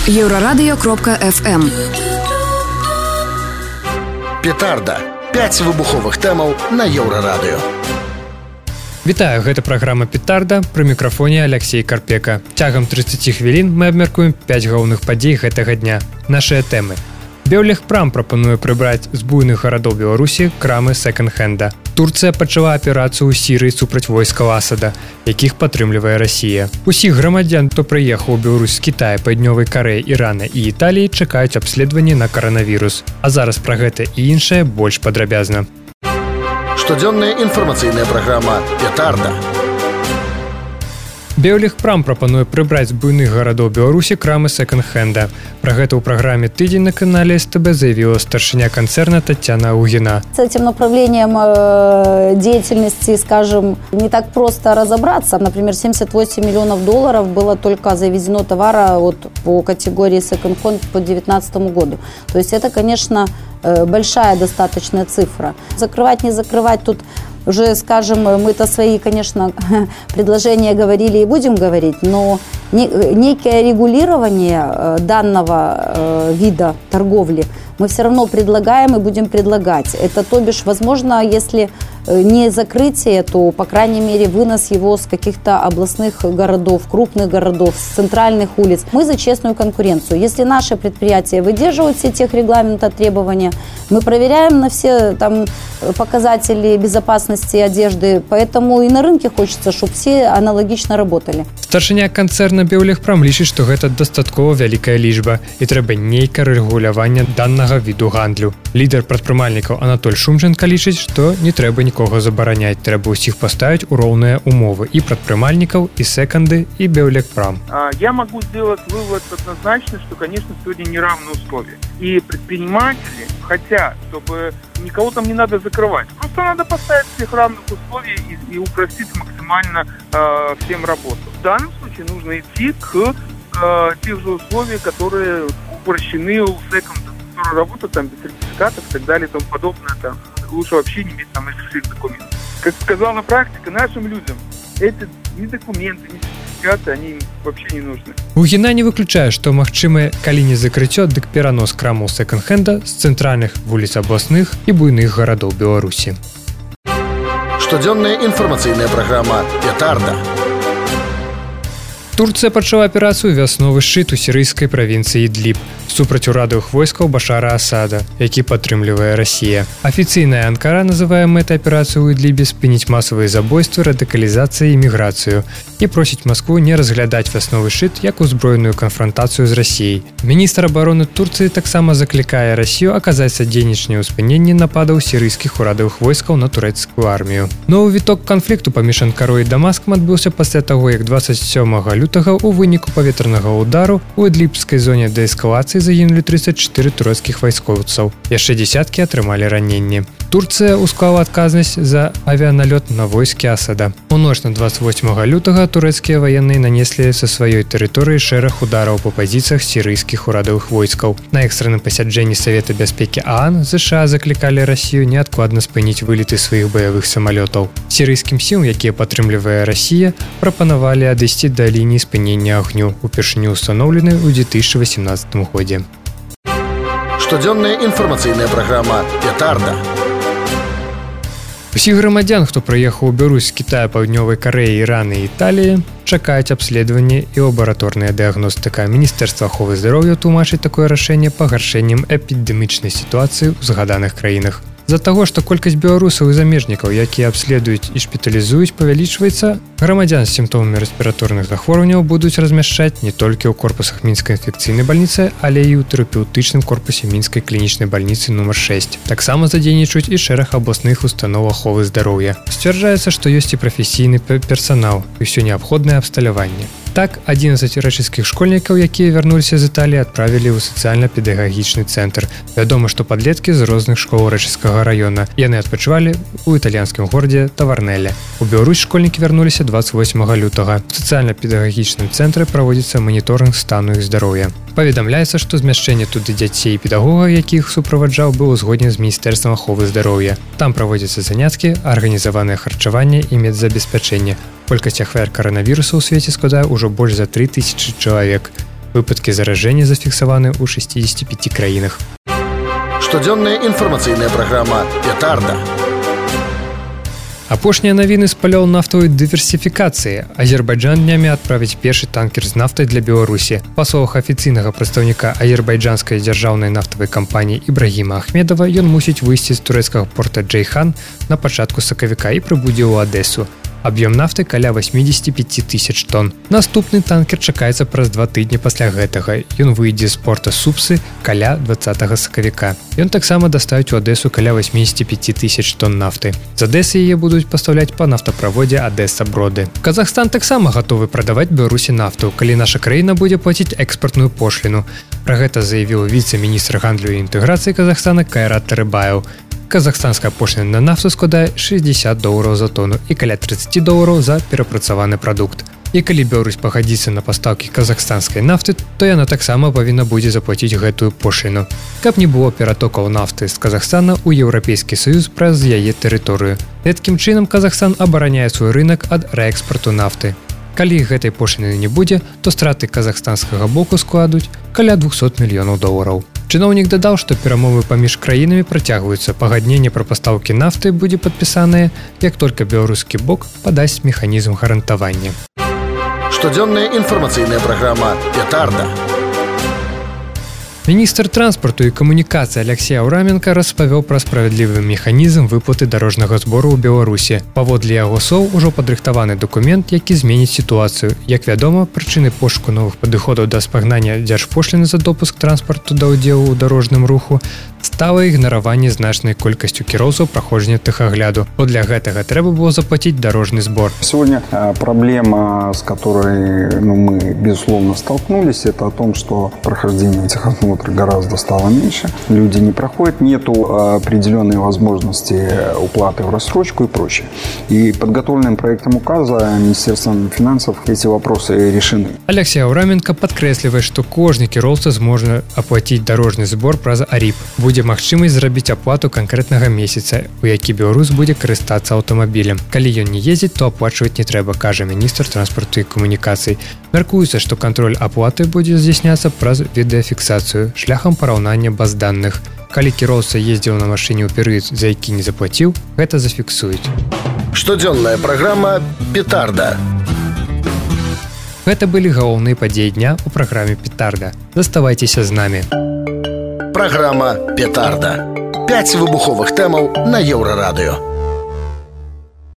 Еўрарадыё.FM. Петарда. 5 выбуховых тэмаў на Еўрарадыё. Вітаю, гэта праграма «Петарда», пры мікрафоне Алексей Карпека. Цягам 30 хвілін мы абмяркуем 5 галоўных падзей гэтага дня. Нашыя тэмы. Беўлегпрам прапануе прыбраць з буйных гарадоў Беларусі крамы сэканд-хэнда. Турцыя пачала аперацыю ў Сірыі супраць войскаў Асада, якіх падтрымлівае Расія. Усіх грамадзян, хто прыехаў у Беларусь з Кітая, Паўднёвай Карэі, Ірана і Італіі, чакаюць абследаванні на каранавірус. А зараз пра гэта і іншае больш падрабязна. Штодзённая інфармацыйная праграма «Петарда». Беўлегпрам прапануе прыбраць з буйных гарадоў Беларусі крамы сэканд-хэнда. Пра гэта ў праграме «Тыдзень» на канале СТБ заявила старшыня концерна Татьяна Угина. С этим направлением деятельности, скажем, не так просто разобраться. Например, 78 миллионов долларов было только завезено товара по категории секонд-хенд по 2019 году. То есть это, конечно, большая достаточная цифра. Закрывать, не закрывать тут... Уже, скажем, мы-то свои, конечно, предложения говорили и будем говорить, но некое регулирование данного вида торговли мы все равно предлагаем и будем предлагать. Это, то бишь, возможно, если не закрытие, то, по крайней мере, вынос его с каких-то областных городов, крупных городов, с центральных улиц. Мы за честную конкуренцию. Если наши предприятия выдерживают все техрегламента, требования, мы проверяем на все там показатели безопасности одежды, поэтому и на рынке хочется, чтобы все аналогично работали. Старшыня канцэрна Беўлегпрам лічыць, што гэта дастаткова вялікая лічба і трэба нейкае рэгуляванне данага віду гандлю. Лідар прадпрымальнікаў Анатоль Шумченко лічыць, што не трэба нікога забараняць, трэба ўсіх паставіць у роўныя умовы і прадпрымальнікаў, і секанды, і Беўлегпрам. Я могу сделать вывод однозначно, что, конечно, сегодня неравные условия. И предприниматели хотят, чтобы никого там не надо закрывать. Просто надо поставить всех равных условий и упростить максимально всем работу. В данном случае нужно идти к тех же условиям, которые упрощены у секондов, которые работают там без сертификатов и так далее и тому подобное. Там, лучше вообще не иметь там этих документов. Как сказала практика, нашим людям эти ни документы, ни сертификаты, они вообще не нужны. Угіна не выключае, што магчымае, калі не закрыццё, дык перанос крамаў сэканд-хэнда з цэнтральных вуліц абласных і буйных гарадоў Беларусі. Штодзённая інфармацыйная праграма «Петарда». Турцыя пачала аперацыю «Вясновы шчыт» у сірыйскай правінцыі Ідліб супраць урадавых войскаў Башара Асада, які падтрымлівае Расія. Афіцыйная Анкара называе мэтай аперацыю ў Ідлібе спыніць масавыя забойствы, радыкалізацыю і міграцыю і просіць Маскву не разглядаць «Вясновы шчыт» як узброеную канфрантацыю з Расіяй. Міністр абароны Турцыі таксама заклікае Расію аказаць садзейнічанне ў спыненні нападаў сірыйскіх урадавых войскаў на турэцкую армію. Новы віток канфлікту паміж Анкарой і Дамаскам адбыўся пасля таго, як 27 лютага у выніку паветранага ўдару у ідлібскай зоне дээскалацыі загінулі 34 турэцкіх вайскоўцаў. Яшчэ дзесяткі атрымалі раненні. Турцыя ўсклала адказнасць за авіяналёт на войскі Асада. У ноч на 28 лютага турэцкія ваенныя нанеслі са сваёй тэрыторыі шэраг удараў па пазіцыях сірыйскіх урадавых войскаў. На экстранным пасяджэнні Савета бяспекі ААН США заклікалі Расію неадкладна спыніць вылеты сваіх баявых самалётаў. Сірыйскім сілам, якія падтрымлівае Расія, прапанавалі адысці да лініі спынення агню, упершыню устаноўленай у 2018 годзе. Штодзённая інфармацыйная праграма «Петарда». Усіх грамадзян, хто прыехаў у Беларусь з Кітая, Паўднёвай Карэі, Ірана і Італіі, чакаюць абследаванне і лабараторная дыягностыка. Міністэрства аховы здароўя тлумачыць такое рашэнне пагаршэннем эпідэмічнай сітуацыі ў згаданых краінах. З-за таго, што колькасць беларусаў і замежнікаў, якія абследуюць і шпіталізуюць, павялічваецца, грамадзян з сімптомамі рэспіраторных захворванняў будуць размяшчаць не толькі ў корпусах мінскай інфекцыйнай бальніцы, але і ў тэрапеўтычным корпусе мінскай клінічнай бальніцы нумар 6. Таксама задзейнічаюць і шэраг абласных устаноў аховы здароўя. Сцвярджаецца, што ёсць і прафесійны персанал і ўсё неабходнае абсталяванне. Так, 11 рэчыцкіх школьнікаў, якія вярнуліся з Італіі, адправілі ў сацыяльна-педагагічны цэнтр. Вядома, што падлеткі з розных школ рэчыцкага раёна. Яны адпачывалі ў італьянскім горадзе Таварнеле. У Беларусь школьнікі вярнуліся 28 лютага. У сацыяльна-педагагічным цэнтры праводзіцца маніторынг стану іх здароўя. Паведамляецца, што змяшчэнне туды дзяцей і педагогаў, якіх суправаджаў, было згодна з Міністэрствам аховы здароўя. Там праводзяцца заняткі, арганізаванае харчаванне і медзабеспячэнне. Колькасць ахвяр каранавірусу ў свеце складае ўжо больш за 3000 чалавек. Выпадкі заражэння зафіксаваны ў 65 краінах. Штодзённая інфармацыйная праграма «Петарда». Апошнія навіны з палёў нафтавай дыверсіфікацыі. Азербайджан днямі адправіць першы танкер з нафтай для Беларусі. Па словах афіцыйнага прадстаўніка азербайджанскай дзяржаўнай нафтавай кампаніі Ібрагіма Ахмедова, ён мусіць выйсці з турэцкага порта Джейхан на пачатку сакавіка і прыбудзе ў Адэсу. Аб'ём нафты каля 85 тысяч тонн. Наступны танкер чакаецца праз 2 тыдні пасля гэтага. Ён выйдзе з порта Супсы каля 20 сакавіка. Ён таксама даставіць у Адэсу каля 85 тысяч тонн нафты. З Адэсы яе будуць пастаўляць па нафтаправодзе Адэса-Броды. Казахстан таксама гатовы прадаваць Беларусі нафту, калі наша краіна будзе плаціць экспартную пошліну. Пра гэта заявіў віцэ-міністр гандлю і інтэграцыі Казахстана Кайрат Тарыбаев. Казахстанская пошліна на нафту складае $60 за тонну і каля $30 за перапрацаваны прадукт. І калі Беларусь пагадзіцца на пастаўкі казахстанскай нафты, то яна таксама павінна будзе заплаціць гэтую пошліну. Каб не было ператокаў нафты з Казахстана ў Еўрапейскі Саюз праз яе тэрыторыю. Гэткім чынам Казахстан абараняе свой рынок ад рээкспарту нафты. Калі гэтай пошліны не будзе, то страты казахстанскага боку складуць каля $200 мільёнаў. Чыноўнік дадаў, што перамовы паміж краінамі працягваюцца. Пагадненне пра пастаўкі нафты будзе падпісанае, як толькі беларускі бок падасць механізм гарантавання. Штодзённая інфармацыйная праграма «Петарда». Міністр транспарту і камунікацыі Алексей Аўраменка распавёў пра справядлівы механізм выплаты дарожнага збору ў Беларусі. Паводле яго слоў, ужо падрыхтаваны дакумент, які зменіць сітуацыю. Як вядома, прычынай пошуку новых падыходаў да спагнання дзяржпошліны за допуск транспарту да ўдзелу ў дарожным руху стала ігнараванне значнай колькасцю кіроўцаў праходжання тэхагляду. Бо для гэтага трэба было заплаціць дарожны збор. Сегодня проблема, с которой мы, безусловно, столкнулись, это о том, что прохождение техосмотра гораздо стало меньше. Люди не проходят, нету определенной возможности уплаты в рассрочку и прочее. И подготовленным проектом указа Министерством финансов эти вопросы решены. Алексей Аўраменка падкрэслівае, што кожны кіроўца зможа аплаціць дарожны збор праз АРИП. Будзе магчымасць зрабіць аплату канкрэтнага месяца, у які беларус будзе карыстацца аўтамабілем. Калі ён не ездзіць, то аплачваць не трэба, кажа міністр транспарту і камунікацый. Мяркуецца, што кантроль аплаты будзе здзяйсняцца праз відэафіксацыю шляхам параўнання баз даных. Калі кіроўца ездзіў на машыне ў перыяд, за які не заплаціў, гэта зафіксуюць. Штодзённая праграма «Петарда». Гэта былі галоўныя падзеі дня ў праграме «Петарда». Заставайцеся з намі. Праграма «Петарда». 5 выбуховых тэмаў на Еўрарадыё.